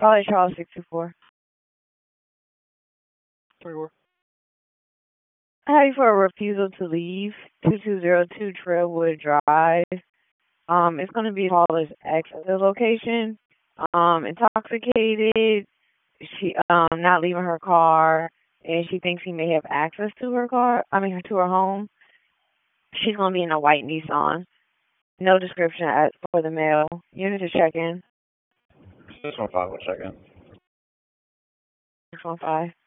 Charlie Charles 624. 24. I have you for a refusal to leave. 2202 Trailwood Drive. It's going to be called X at the location. Intoxicated. She not leaving her car, and she thinks he may have access to her car. To her home. She's going to be in a white Nissan. No description for the mail. Unit to check in. 615, we'll check in. 615.